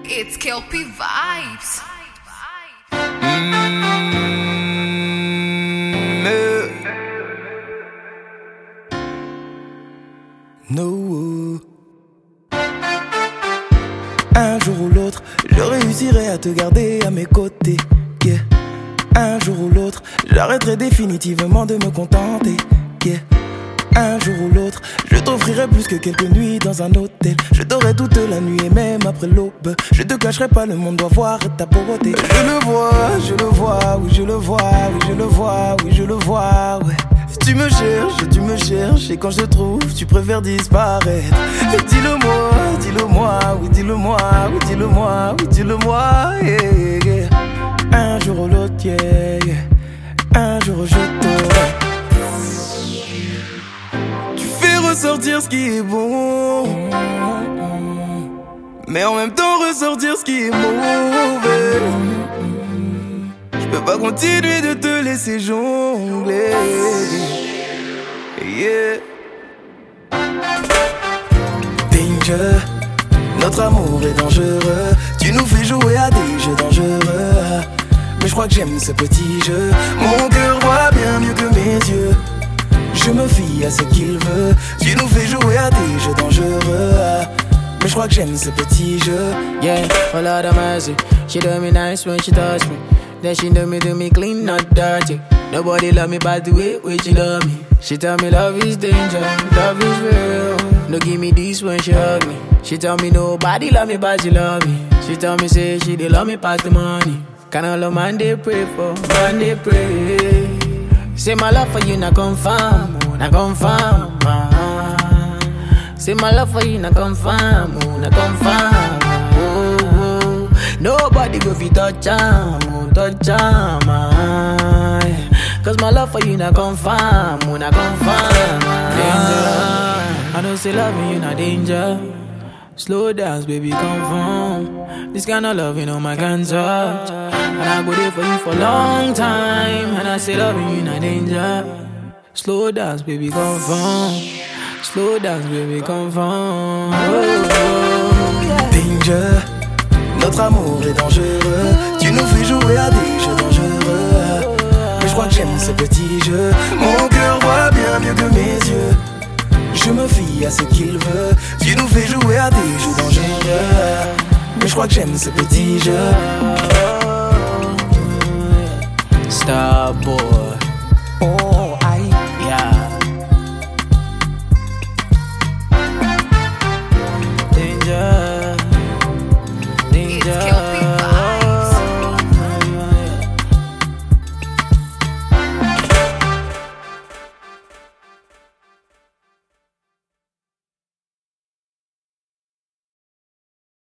It's Kelpie Vibes. No. Un jour ou l'autre, je réussirai à te garder à mes côtés. Yeah. Un jour ou l'autre, j'arrêterai définitivement de me contenter. Yeah. Un jour ou l'autre, je t'offrirai plus que quelques nuits dans un hôtel. Je t'aurai toute la nuit et même après l'aube. Je te cacherai pas, le monde doit voir ta beauté. Je le vois, oui je le vois, oui je le vois, oui je le vois, ouais. Tu me cherches et quand je te trouve, tu préfères disparaître. Dis-le-moi, oui dis-le-moi, oui dis-le-moi, oui dis-le-moi, yeah, yeah. Un jour ou l'autre, yeah, yeah. Un jour je t'aurai. Ressortir ce qui est bon, mais en même temps ressortir ce qui est mauvais. Je peux pas continuer de te laisser jongler. Yeah. Danger, notre amour est dangereux. Tu nous fais jouer à des jeux dangereux, mais je crois que j'aime ce petit jeu. Mon cœur voit bien mieux que mes yeux. Je me fie à ce qu'il veut. Tu nous fais jouer à des jeux dangereux, mais je crois que j'aime ce petit jeu. Yeah, a lot of mercy. She do me nice when she touch me. Then she do me clean, not dirty. Nobody love me by the way she love me. She tell me love is danger, love is real. No give me this when she hug me. She tell me nobody love me but she love me. She tell me say she dey love me past the money. Kind of love man they pray for, man they pray. Say my love for you, not confirm, not confirm. Say my love for you, not confirm, not confirm. Nobody go fi touch am, touch am. Cause my love for you, not confirm, not confirm. I don't say loving you, not danger. Slow dance, baby, confirm. This kind of love, you know, my can't touch. And I go there for you for a long time. And I say loving you, not danger. Slow dance, baby, confirm. Slow dance, baby, confirm. Danger, notre amour est dangereux. Tu nous fais jouer à des jeux dangereux, mais je crois que j'aime ce petit jeu. Mon cœur voit bien mieux que mes yeux. Je me fie à ce qu'il veut. Tu nous fais jouer à des jeux dangereux, mais je crois que j'aime ce petit jeu. Starboy. Oh.